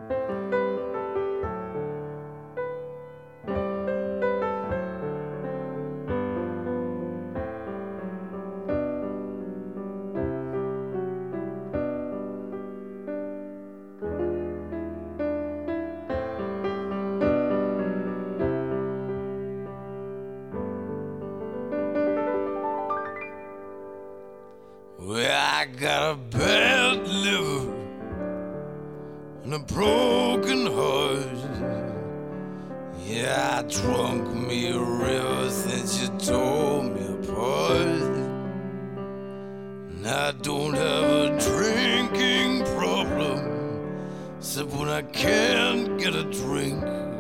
Well, I got a bad liver and a broken heart. Yeah, I drunk me a river since you tore me apart. And I don't have a drinking problem, except when I can't get a drink.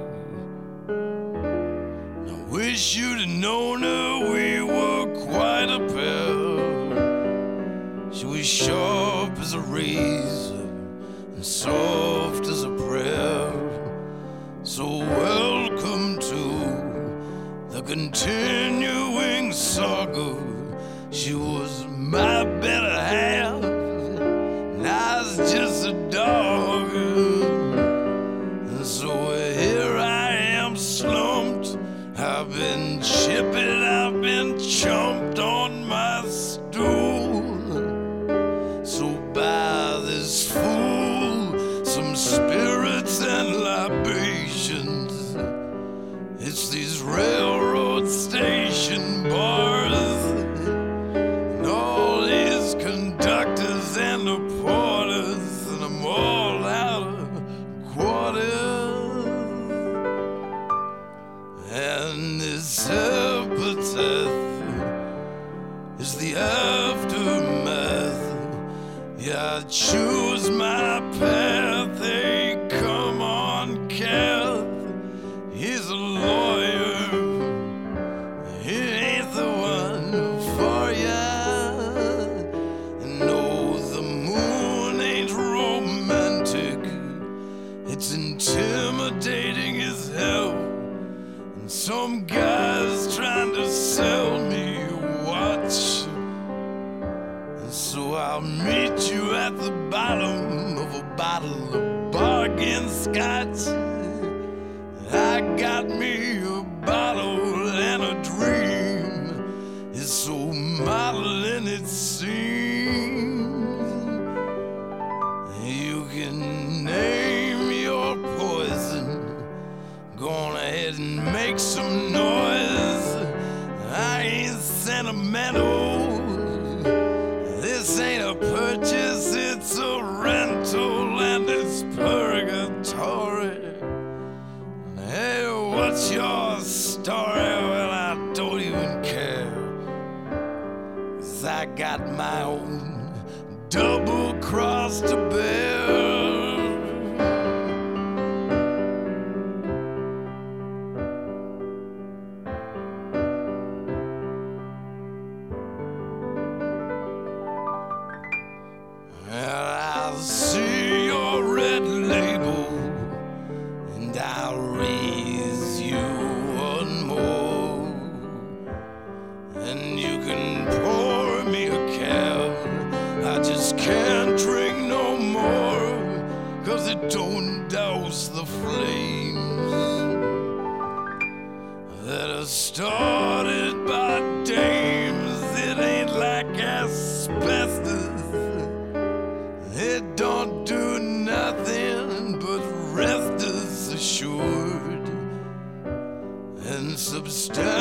And I wish you'd have known her, we were quite a pair. She was sharp as a razor and soft as a prayer. So welcome to the continuing saga. She was my better half, and I was just a dog. And so here I am slumped. I've been chipped, I've been chomped on my stool. So buy this fool some spirits and libations. It's these railroad station bars and all these conductors and the porters, and I'm all out of quarters. And this epitaph is the aftermath. Yeah, I choose my path. Hey, come on, Kath. He's a lawyer. He ain't the one for ya. No, the moon ain't romantic. It's intimidating as hell. And some guy's trying to sell me a watch. So I'll meet you at the bottom of a bottle of bargain scotch. I got me a bottle and a dream. It's so modeling it seems. You can name your poison. Go on ahead and make some noise. I ain't sentimental. This ain't a purchase, it's a rental, and it's purgatory. Hey, what's your story? Well, I don't even care, 'cause I got my own double cross to bear. I'll see your red label and I'll raise you one more. And you can pour me a cab, I just can't drink no more, 'cause it don't douse the flames that are started by dames. It ain't like asbestos. It don't do nothing but rest us assured and substantial.